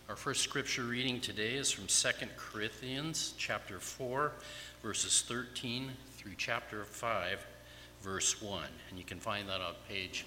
Our first scripture reading today is from 2 Corinthians chapter 4, verses 13 through chapter 5, verse 1. And you can find that on page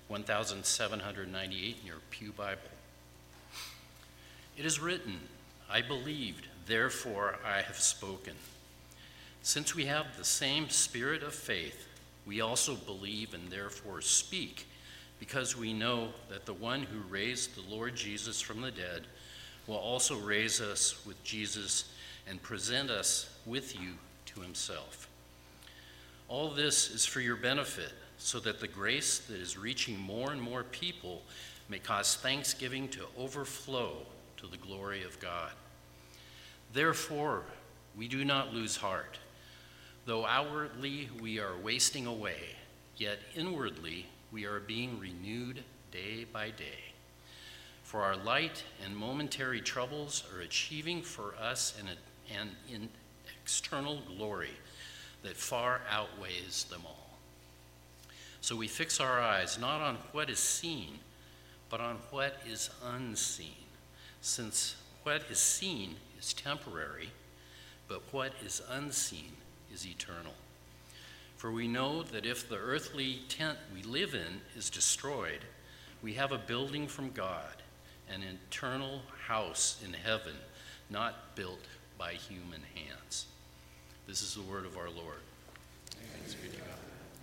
1798 in your Pew Bible. It is written, I believed, therefore I have spoken. Since we have the same spirit of faith, we also believe and therefore speak, because we know that the one who raised the Lord Jesus from the dead will also raise us with Jesus and present us with you to himself. All this is for your benefit, so that the grace that is reaching more and more people may cause thanksgiving to overflow to the glory of God. Therefore, we do not lose heart. Though outwardly we are wasting away, yet inwardly we are being renewed day by day. For our light and momentary troubles are achieving for us an external glory that far outweighs them all. So we fix our eyes not on what is seen, but on what is unseen, since what is seen is temporary, but what is unseen is eternal. For we know that if the earthly tent we live in is destroyed, we have a building from God, an eternal house in heaven, not built by human hands. This is the word of our Lord. Thanks be to God.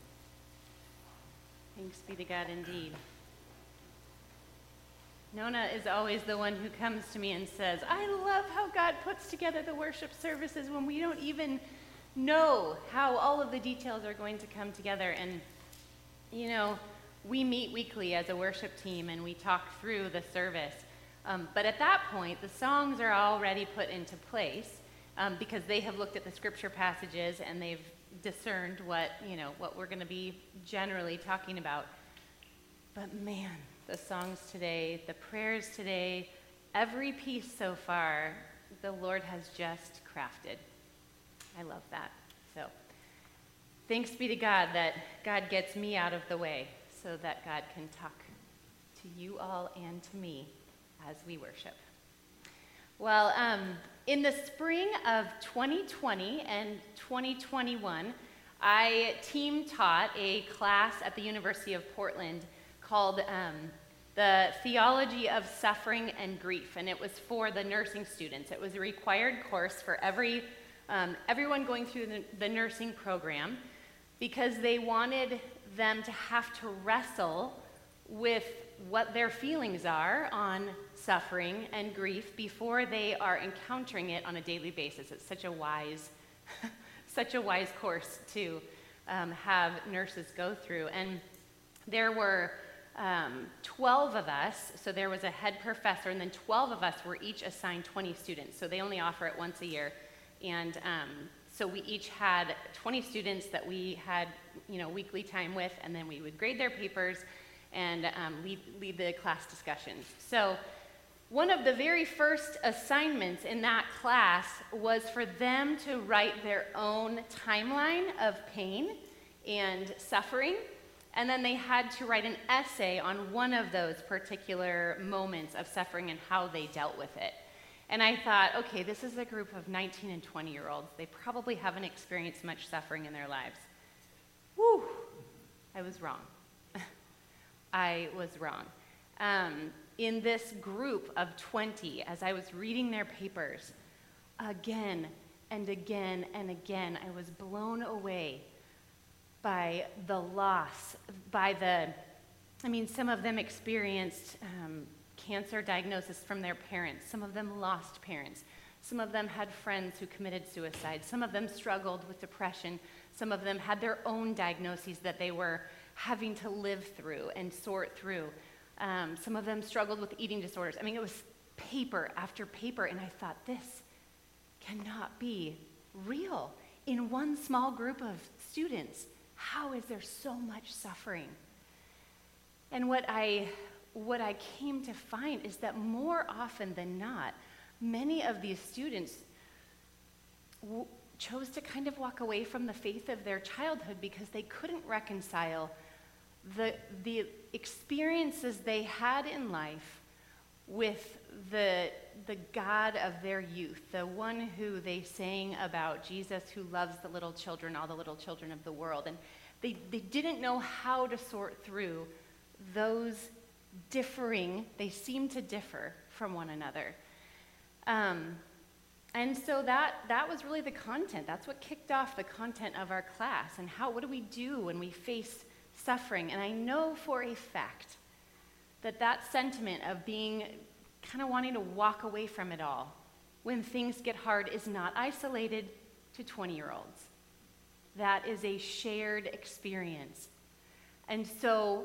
Thanks be to God indeed. Nona is always the one who comes to me and says, I love how God puts together the worship services when we don't even know how all of the details are going to come together. And, you know, we meet weekly as a worship team and we talk through the service. But at that point, the songs are already put into place because they have looked at the scripture passages and they've discerned what we're going to be generally talking about. But man, the songs today, the prayers today, every piece so far, the Lord has just crafted. I love that. So thanks be to God that God gets me out of the way so that God can talk to you all and to me as we worship. Well, in the spring of 2020 and 2021, I team taught a class at the University of Portland called the Theology of Suffering and Grief, and it was for the nursing students. It was a required course for everyone going through the nursing program because they wanted them to have to wrestle with what their feelings are on suffering and grief before they are encountering it on a daily basis. It's such a wise course to have nurses go through. And there were 12 of us, so there was a head professor, and then 12 of us were each assigned 20 students. So they only offer it once a year. And so we each had 20 students that we had, weekly time with, and then we would grade their papers and lead the class discussions. So one of the very first assignments in that class was for them to write their own timeline of pain and suffering, and then they had to write an essay on one of those particular moments of suffering and how they dealt with it. And I thought, okay, this is a group of 19 and 20-year-olds. They probably haven't experienced much suffering in their lives. Whew, I was wrong. I was wrong. In this group of 20, as I was reading their papers, again and again and again, I was blown away by the loss, some of them experienced cancer diagnosis from their parents. Some of them lost parents. Some of them had friends who committed suicide. Some of them struggled with depression. Some of them had their own diagnoses that they were having to live through and sort through. Some of them struggled with eating disorders. It was paper after paper, and I thought, this cannot be real. In one small group of students, how is there so much suffering? And what I came to find is that more often than not, many of these students chose to kind of walk away from the faith of their childhood because they couldn't reconcile the experiences they had in life with the the God of their youth, the one who they sang about, Jesus who loves the little children, all the little children of the world. And they didn't know how to sort through those they seem to differ from one another. And so that was really the content. That's what kicked off the content of our class. And what do we do when we face suffering? And I know for a fact that sentiment of being kind of wanting to walk away from it all when things get hard is not isolated to 20-year-olds. That is a shared experience. And so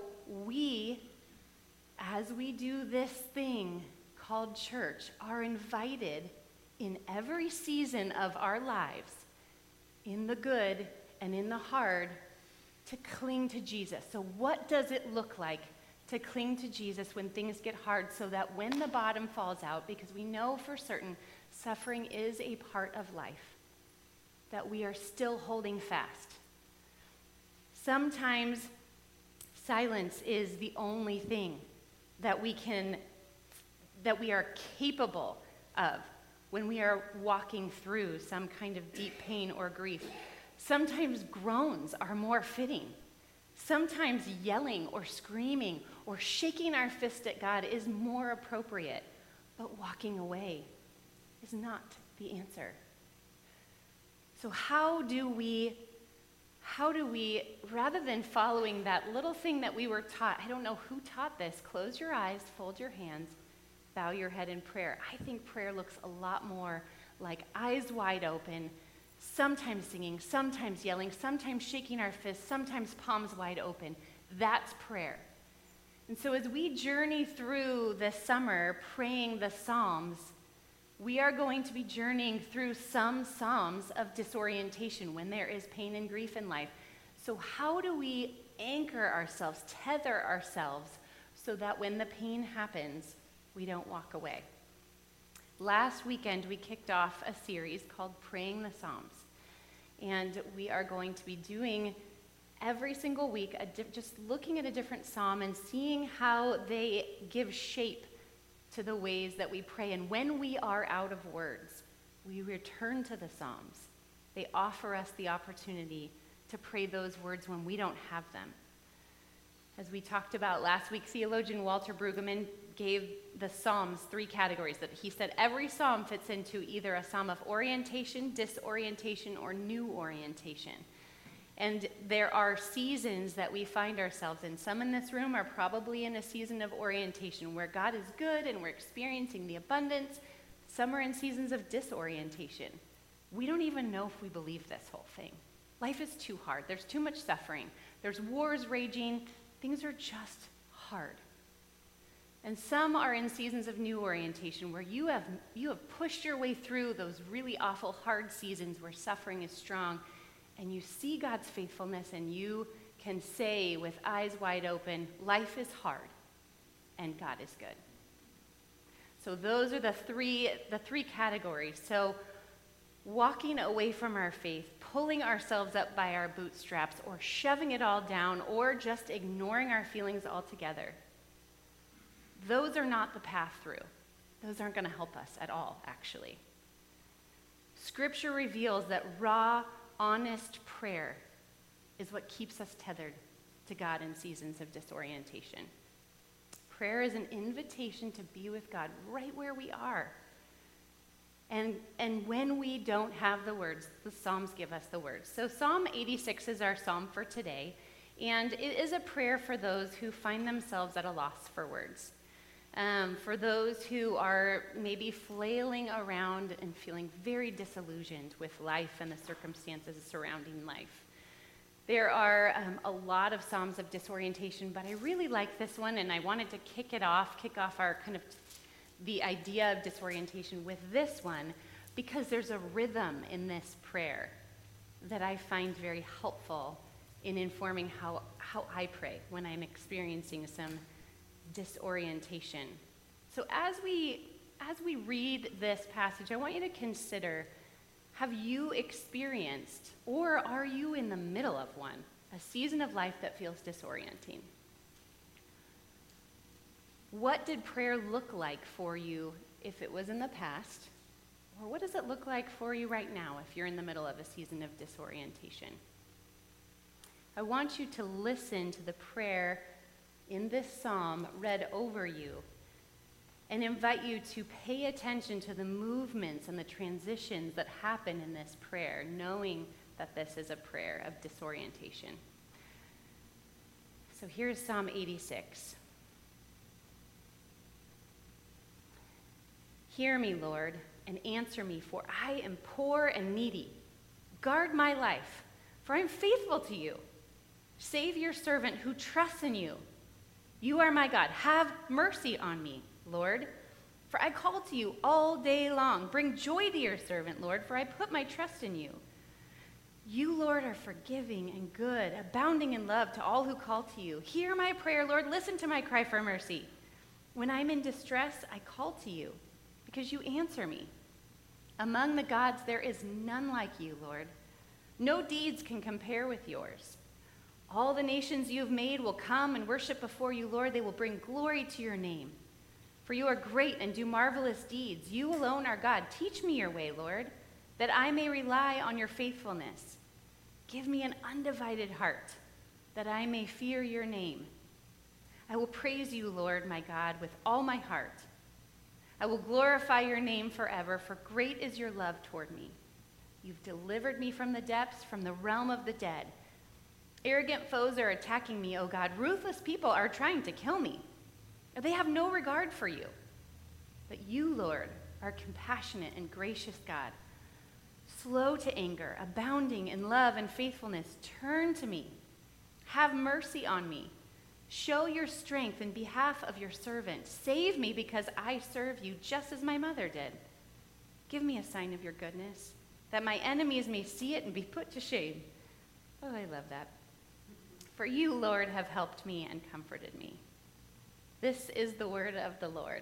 as we do this thing called church, are invited in every season of our lives, in the good and in the hard, to cling to Jesus. So what does it look like to cling to Jesus when things get hard, so that when the bottom falls out, because we know for certain suffering is a part of life, that we are still holding fast? Sometimes silence is the only thing that we are capable of when we are walking through some kind of deep pain or grief. Sometimes groans are more fitting. Sometimes yelling or screaming or shaking our fist at God is more appropriate. But walking away is not the answer. So how do we, rather than following that little thing that we were taught, I don't know who taught this, close your eyes, fold your hands, bow your head in prayer. I think prayer looks a lot more like eyes wide open, sometimes singing, sometimes yelling, sometimes shaking our fists, sometimes palms wide open. That's prayer. And so as we journey through this summer praying the Psalms, we are going to be journeying through some Psalms of disorientation when there is pain and grief in life. So how do we anchor ourselves, tether ourselves, so that when the pain happens, we don't walk away? Last weekend, we kicked off a series called Praying the Psalms. And we are going to be doing every single week, just looking at a different psalm and seeing how they give shape to the ways that we pray. And when we are out of words, we return to the Psalms. They offer us the opportunity to pray those words when we don't have them. As we talked about last week, theologian Walter Brueggemann gave the Psalms 3 categories. That he said every psalm fits into either a psalm of orientation, disorientation, or new orientation. And there are seasons that we find ourselves in. Some in this room are probably in a season of orientation where God is good and we're experiencing the abundance. Some are in seasons of disorientation. We don't even know if we believe this whole thing. Life is too hard. There's too much suffering. There's wars raging. Things are just hard. And some are in seasons of new orientation where you have pushed your way through those really awful hard seasons where suffering is strong, and you see God's faithfulness, and you can say with eyes wide open, life is hard and God is good. So those are the three categories. So walking away from our faith, pulling ourselves up by our bootstraps, or shoving it all down, or just ignoring our feelings altogether. Those are not the path through. Those aren't going to help us at all, actually. Scripture reveals that raw, honest prayer is what keeps us tethered to God in seasons of disorientation. Prayer is an invitation to be with God right where we are. And when we don't have the words, the Psalms give us the words. So Psalm 86 is our psalm for today, and it is a prayer for those who find themselves at a loss for words. For those who are maybe flailing around and feeling very disillusioned with life and the circumstances surrounding life. There are a lot of Psalms of disorientation, but I really like this one, and I wanted to kick off our kind of the idea of disorientation with this one, because there's a rhythm in this prayer that I find very helpful in informing how I pray when I'm experiencing some disorientation. So as we read this passage, I want you to consider, have you experienced, or are you in the middle of one, a season of life that feels disorienting? What did prayer look like for you if it was in the past, or what does it look like for you right now if you're in the middle of a season of disorientation? I want you to listen to the prayer in this psalm read over you and invite you to pay attention to the movements and the transitions that happen in this prayer, knowing that this is a prayer of disorientation. So here's Psalm 86. Hear me, Lord, and answer me, for I am poor and needy. Guard my life, for I am faithful to you. Save your servant who trusts in you. You are my God. Have mercy on me, Lord, for I call to you all day long. Bring joy to your servant, Lord, for I put my trust in you. You, Lord, are forgiving and good, abounding in love to all who call to you. Hear my prayer, Lord. Listen to my cry for mercy. When I'm in distress, I call to you, because you answer me. Among the gods, there is none like you, Lord. No deeds can compare with yours. All the nations you have made will come and worship before you, Lord. They will bring glory to your name. For you are great and do marvelous deeds. You alone are God. Teach me your way, Lord, that I may rely on your faithfulness. Give me an undivided heart, that I may fear your name. I will praise you, Lord, my God, with all my heart. I will glorify your name forever, for great is your love toward me. You've delivered me from the depths, from the realm of the dead. Arrogant foes are attacking me, O God. Ruthless people are trying to kill me. They have no regard for you. But you, Lord, are compassionate and gracious God, slow to anger, abounding in love and faithfulness. Turn to me. Have mercy on me. Show your strength in behalf of your servant. Save me because I serve you just as my mother did. Give me a sign of your goodness, that my enemies may see it and be put to shame. Oh, I love that. For you, Lord, have helped me and comforted me. This is the word of the Lord.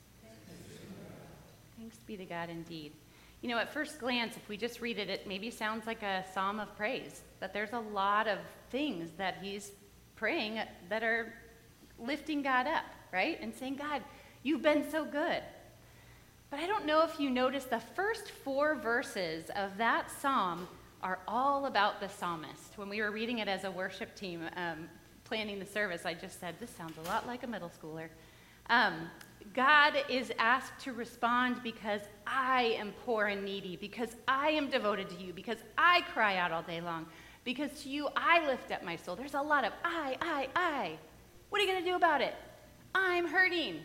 Thanks be to God indeed. You know, at first glance, if we just read it, it maybe sounds like a psalm of praise, but there's a lot of things that he's praying that are lifting God up, right? And saying, God, you've been so good. But I don't know if you noticed the first 4 verses of that psalm are all about the psalmist. When we were reading it as a worship team, planning the service, I just said, this sounds a lot like a middle schooler. God is asked to respond because I am poor and needy, because I am devoted to you, because I cry out all day long, because to you I lift up my soul. There's a lot of I. What are you going to do about it? I'm hurting.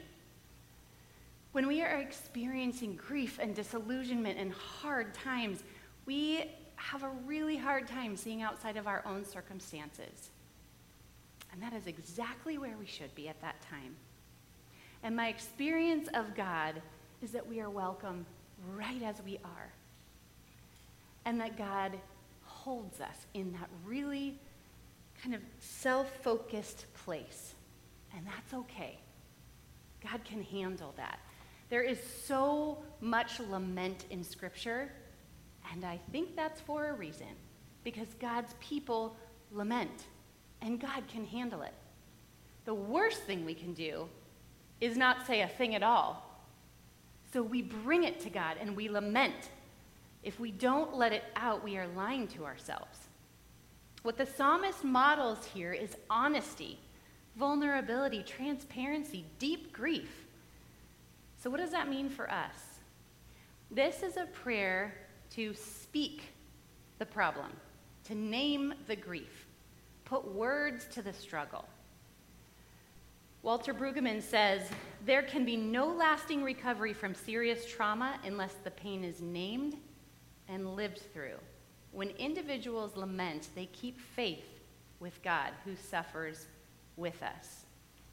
When we are experiencing grief and disillusionment and hard times, we have a really hard time seeing outside of our own circumstances. And that is exactly where we should be at that time. And my experience of God is that we are welcome right as we are. And that God holds us in that really kind of self-focused place. And that's okay. God can handle that. There is so much lament in Scripture, and I think that's for a reason, because God's people lament, and God can handle it. The worst thing we can do is not say a thing at all. So we bring it to God and we lament. If we don't let it out, we are lying to ourselves. What the psalmist models here is honesty, vulnerability, transparency, deep grief. So what does that mean for us? This is a prayer to speak the problem, to name the grief, put words to the struggle. Walter Brueggemann says, there can be no lasting recovery from serious trauma unless the pain is named and lived through. When individuals lament, they keep faith with God who suffers with us.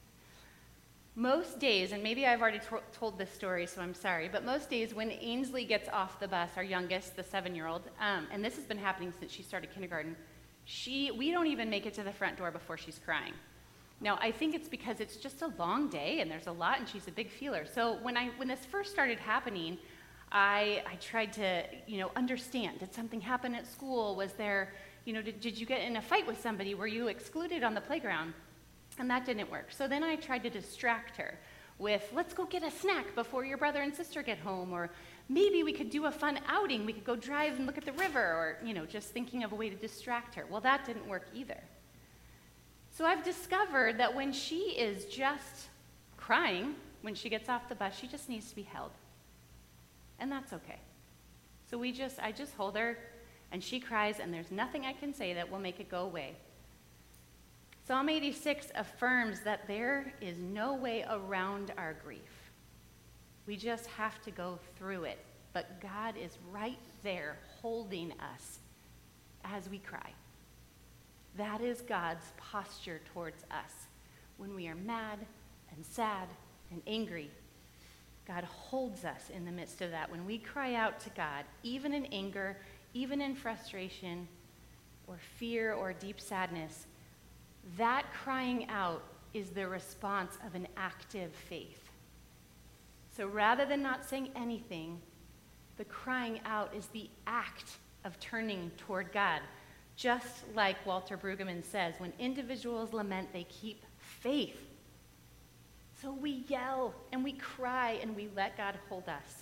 Most days, and maybe I've already told this story, so I'm sorry, but most days when Ainsley gets off the bus, our youngest, the 7-year-old, and this has been happening since she started kindergarten, we don't even make it to the front door before she's crying. Now, I think it's because it's just a long day and there's a lot and she's a big feeler. So when this first started happening, I tried to, understand. Did something happen at school? Was there, did you get in a fight with somebody? Were you excluded on the playground? And that didn't work. So then I tried to distract her. with, let's go get a snack before your brother and sister get home, or maybe we could do a fun outing. We could go drive and look at the river, or, just thinking of a way to distract her. Well, that didn't work either. So I've discovered that when she is just crying, when she gets off the bus, she just needs to be held. And that's okay. So I just hold her, and she cries, and there's nothing I can say that will make it go away. Psalm 86 affirms that there is no way around our grief. We just have to go through it. But God is right there holding us as we cry. That is God's posture towards us. When we are mad and sad and angry, God holds us in the midst of that. When we cry out to God, even in anger, even in frustration, or fear, or deep sadness, that crying out is the response of an active faith. So rather than not saying anything, the crying out is the act of turning toward God. Just like Walter Brueggemann says, when individuals lament, they keep faith. So we yell and we cry and we let God hold us.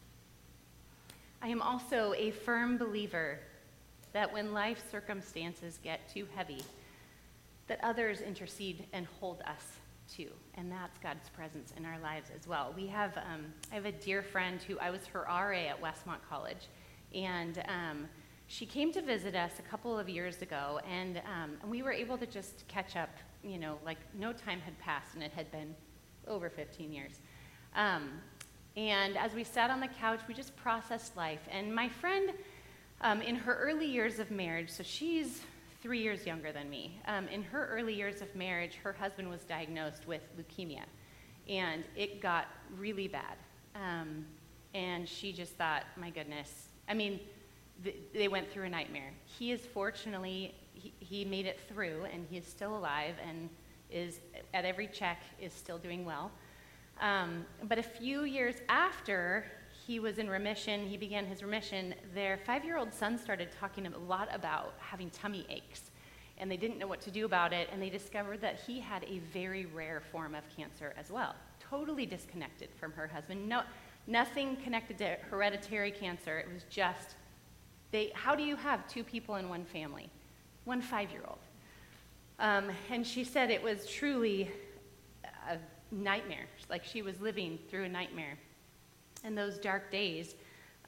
I am also a firm believer that when life circumstances get too heavy, that others intercede and hold us too, and that's God's presence in our lives as well. I have a dear friend who I was her RA at Westmont College, and she came to visit us a couple of years ago, and we were able to just catch up, like no time had passed, and it had been over 15 years. And as we sat on the couch, we just processed life, and my friend, in her early years of marriage, so she's 3 years younger than me. In her early years of marriage, her husband was diagnosed with leukemia, and it got really bad. And she just thought, my goodness. They went through a nightmare. He is fortunately, he made it through, and he is still alive, and is, at every check, is still doing well. But a few years after he was in remission, he began his remission, their 5-year-old son started talking a lot about having tummy aches, and they didn't know what to do about it, and they discovered that he had a very rare form of cancer as well, totally disconnected from her husband. Nothing connected to hereditary cancer. It was just, how do you have two people in one family? One 5-year-old. And she said it was truly a nightmare, like she was living through a nightmare. And those dark days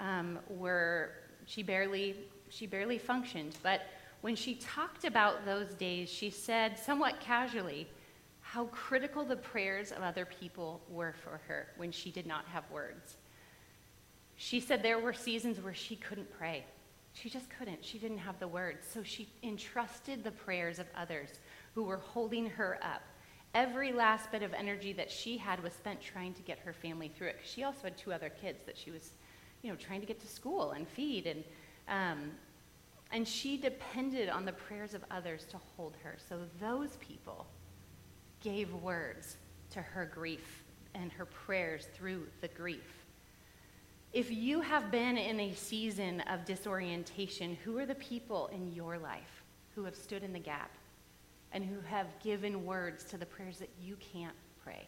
she barely functioned. But when she talked about those days, she said somewhat casually how critical the prayers of other people were for her when she did not have words. She said there were seasons where she couldn't pray. She just couldn't. She didn't have the words. So she entrusted the prayers of others who were holding her up. Every last bit of energy that she had was spent trying to get her family through it, because she also had 2 other kids that she was, trying to get to school and feed, and she depended on the prayers of others to hold her. So those people gave words to her grief and her prayers through the grief. If you have been in a season of disorientation, who are the people in your life who have stood in the gap and who have given words to the prayers that you can't pray?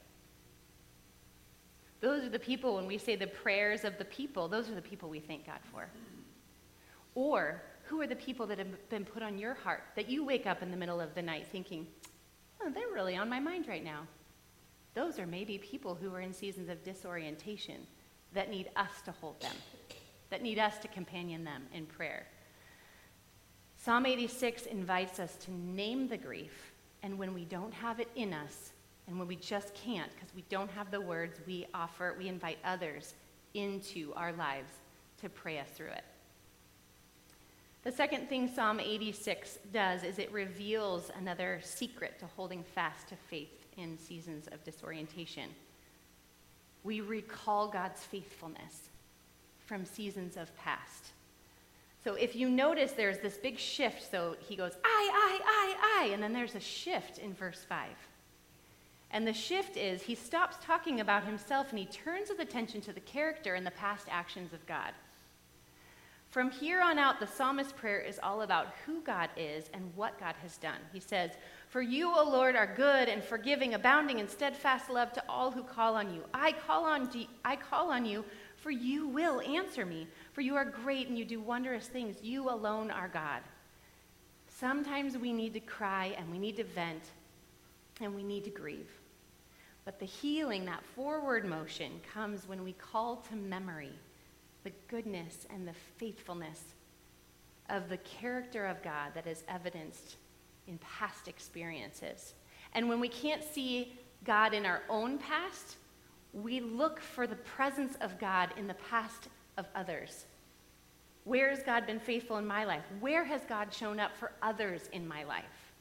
Those are the people, when we say the prayers of the people, those are the people we thank God for. Or who are the people that have been put on your heart that you wake up in the middle of the night thinking, oh, they're really on my mind right now? Those are maybe people who are in seasons of disorientation that need us to hold them, that need us to companion them in prayer. Psalm 86 invites us to name the grief, and when we don't have it in us, and when we just can't because we don't have the words, we invite others into our lives to pray us through it. The second thing Psalm 86 does is it reveals another secret to holding fast to faith in seasons of disorientation. We recall God's faithfulness from seasons of past. So if you notice, there's this big shift. So he goes, I, and then there's a shift in verse 5. And the shift is he stops talking about himself and he turns his attention to the character and the past actions of God. From here on out, the psalmist's prayer is all about who God is and what God has done. He says, "For you, O Lord, are good and forgiving, abounding in steadfast love to all who call on you. I call on you, for you will answer me. For you are great and you do wondrous things. You alone are God." Sometimes we need to cry and we need to vent and we need to grieve. But the healing, that forward motion, comes when we call to memory the goodness and the faithfulness of the character of God that is evidenced in past experiences. And when we can't see God in our own past, we look for the presence of God in the past of others. Where has God been faithful in my life? Where has God shown up for others in my life?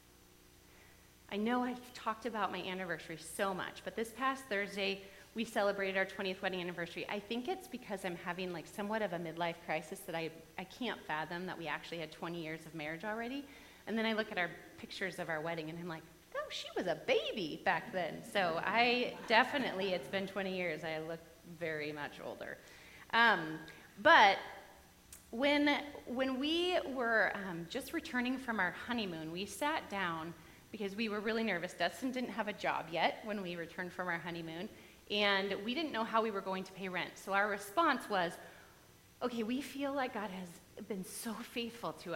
I know I've talked about my anniversary so much, but this past Thursday, we celebrated our 20th wedding anniversary. I think it's because I'm having like somewhat of a midlife crisis that I can't fathom that we actually had 20 years of marriage already. And then I look at our pictures of our wedding and I'm like, oh, she was a baby back then. So it's been 20 years. I look very much older. But when we were just returning from our honeymoon, we sat down because we were really nervous. Dustin didn't have a job yet when we returned from our honeymoon. And we didn't know how we were going to pay rent. So our response was, okay, we feel like God has been so faithful to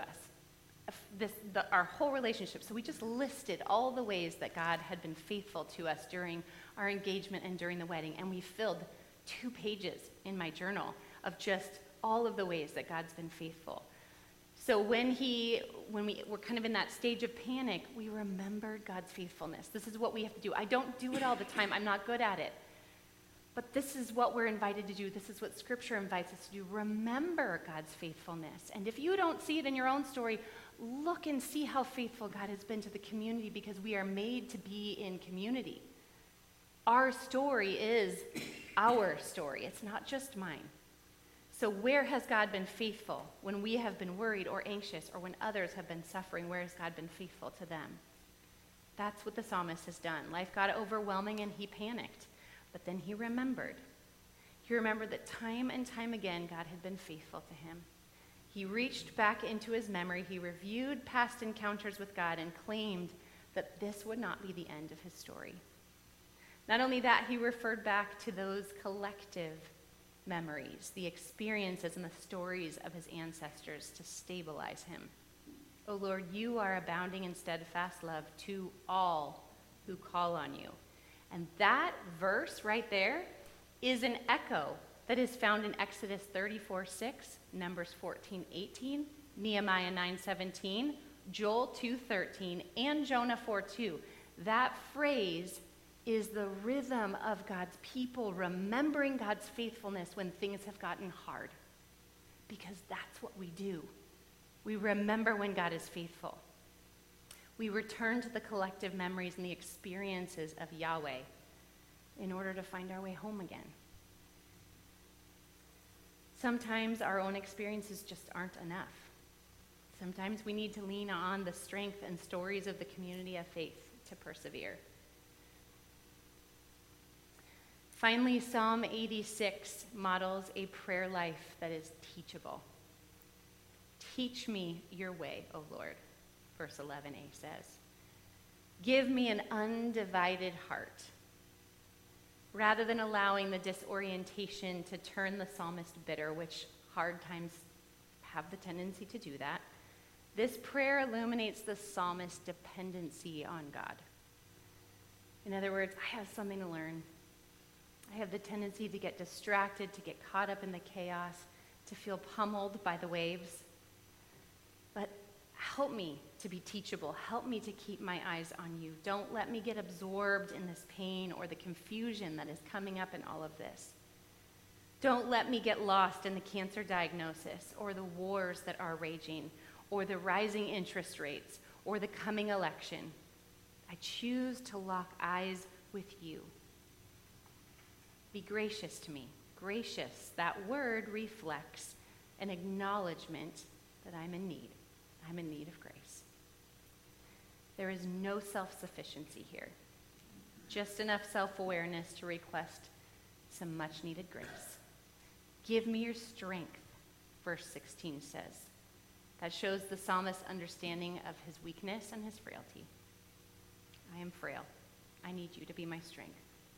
us, our whole relationship. So we just listed all the ways that God had been faithful to us during our engagement and during the wedding. And we filled 2 pages in my journal of just all of the ways that God's been faithful. So when we were kind of in that stage of panic, we remembered God's faithfulness. This is what we have to do. I don't do it all the time. I'm not good at it. But this is what we're invited to do. This is what Scripture invites us to do. Remember God's faithfulness. And if you don't see it in your own story, look and see how faithful God has been to the community, because we are made to be in community. Our story is our story. It's not just mine. So where has God been faithful when we have been worried or anxious, or when others have been suffering? Where has God been faithful to them? That's what the psalmist has done. Life got overwhelming and he panicked. But then he remembered. He remembered that time and time again, God had been faithful to him. He reached back into his memory. He reviewed past encounters with God and claimed that this would not be the end of his story. Not only that, he referred back to those collective memories, the experiences and the stories of his ancestors to stabilize him. O Lord, you are abounding in steadfast love to all who call on you. And that verse right there is an echo that is found in Exodus 34:6, Numbers 14:18, Nehemiah 9:17, Joel 2:13, and Jonah 4:2. That phrase is the rhythm of God's people remembering God's faithfulness when things have gotten hard. Because that's what we do. We remember when God is faithful. We return to the collective memories and the experiences of Yahweh in order to find our way home again. Sometimes our own experiences just aren't enough. Sometimes we need to lean on the strength and stories of the community of faith to persevere. Finally, Psalm 86 models a prayer life that is teachable. Teach me your way, O Lord, verse 11a says. Give me an undivided heart. Rather than allowing the disorientation to turn the psalmist bitter, which hard times have the tendency to do that, this prayer illuminates the psalmist's dependency on God. In other words, I have something to learn. I have the tendency to get distracted, to get caught up in the chaos, to feel pummeled by the waves. But help me to be teachable. Help me to keep my eyes on you. Don't let me get absorbed in this pain or the confusion that is coming up in all of this. Don't let me get lost in the cancer diagnosis or the wars that are raging or the rising interest rates or the coming election. I choose to lock eyes with you. Be gracious to me. Gracious, that word reflects an acknowledgement that I'm in need. I'm in need of grace. There is no self-sufficiency here. Just enough self-awareness to request some much-needed grace. Give me your strength verse 16 says. That shows the psalmist's understanding of his weakness and his frailty. I am frail. I need you to be my strength.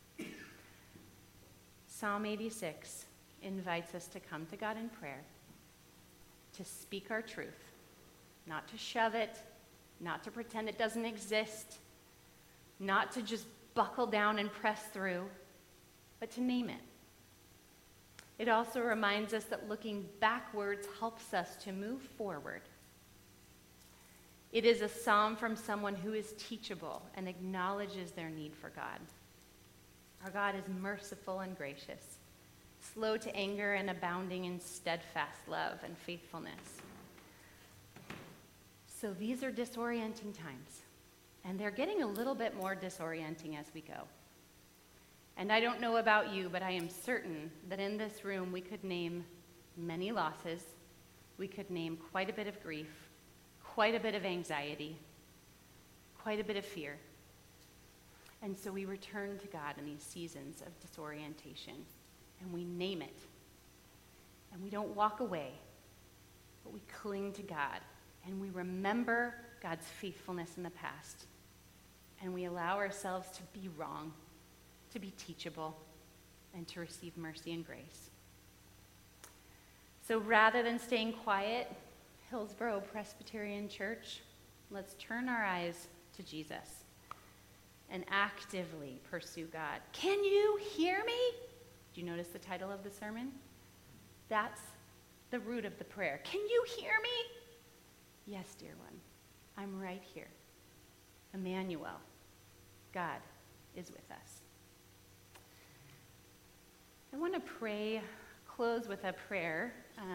Psalm 86 invites us to come to God in prayer, to speak our truth, not to shove it, not to pretend it doesn't exist, not to just buckle down and press through, but to name it. It also reminds us that looking backwards helps us to move forward. It is a psalm from someone who is teachable and acknowledges their need for God. Our God is merciful and gracious, slow to anger and abounding in steadfast love and faithfulness. So these are disorienting times, and they're getting a little bit more disorienting as we go. And I don't know about you, but I am certain that in this room we could name many losses, we could name quite a bit of grief, quite a bit of anxiety, quite a bit of fear. And so we return to God in these seasons of disorientation, and we name it. And we don't walk away, but we cling to God, and we remember God's faithfulness in the past, and we allow ourselves to be wrong, to be teachable, and to receive mercy and grace. So rather than staying quiet, Hillsborough Presbyterian Church, let's turn our eyes to Jesus and actively pursue God. Can you hear me? Do you notice the title of the sermon? That's the root of the prayer. Can you hear me? Yes, dear one, I'm right here. Emmanuel, God is with us. I want to close with a prayer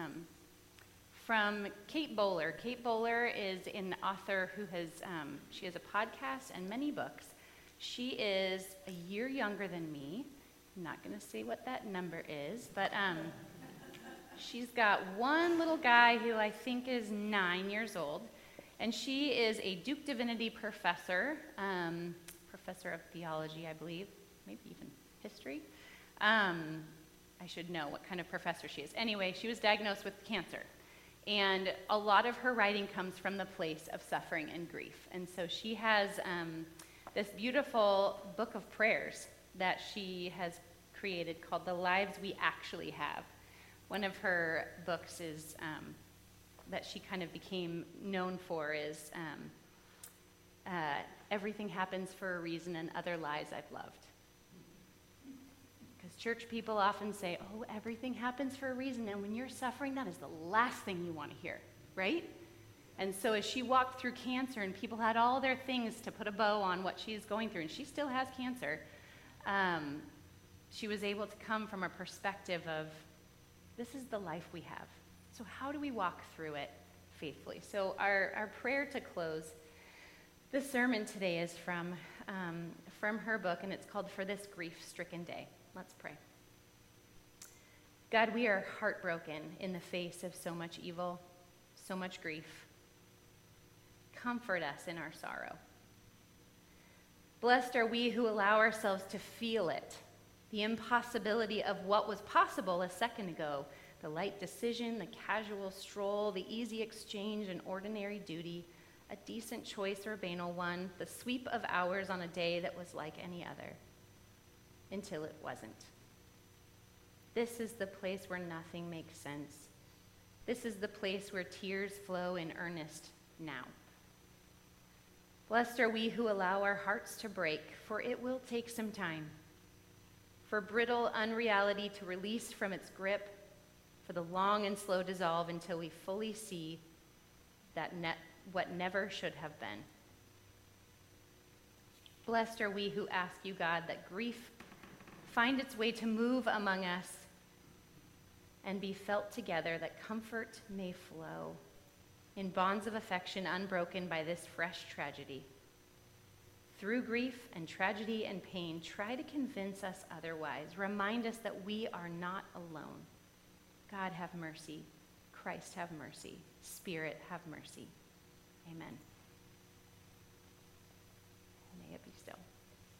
from Kate Bowler. Kate Bowler is an author who she has a podcast and many books. She is a year younger than me. I'm not going to say what that number is, but she's got one little guy who I think is 9 years old, and she is a Duke Divinity professor, professor of theology, I believe, maybe even history. I should know what kind of professor she is. Anyway, she was diagnosed with cancer. And a lot of her writing comes from the place of suffering and grief. And so she has this beautiful book of prayers that she has created called The Lives We Actually Have. One of her books is that she kind of became known for is Everything Happens for a Reason and Other Lies I've Loved. Because church people often say, oh, everything happens for a reason, and when you're suffering, that is the last thing you want to hear, right? And so as she walked through cancer, and people had all their things to put a bow on what she's going through, and she still has cancer, she was able to come from a perspective of, this is the life we have. So how do we walk through it faithfully? So our prayer to close the sermon today is from her book, and it's called For This Grief-Stricken Day. Let's pray. God, we are heartbroken in the face of so much evil, so much grief. Comfort us in our sorrow. Blessed are we who allow ourselves to feel it, the impossibility of what was possible a second ago, the light decision, the casual stroll, the easy exchange, an ordinary duty, a decent choice or a banal one, the sweep of hours on a day that was like any other. Until it wasn't. This is the place where nothing makes sense. This is the place where tears flow in earnest now. Blessed are we who allow our hearts to break, for it will take some time. For brittle unreality to release from its grip, for the long and slow dissolve until we fully see that what never should have been. Blessed are we who ask you, God, that grief find its way to move among us and be felt together, that comfort may flow in bonds of affection unbroken by this fresh tragedy. Through grief and tragedy and pain, try to convince us otherwise. Remind us that we are not alone. God, have mercy. Christ, have mercy. Spirit, have mercy. Amen.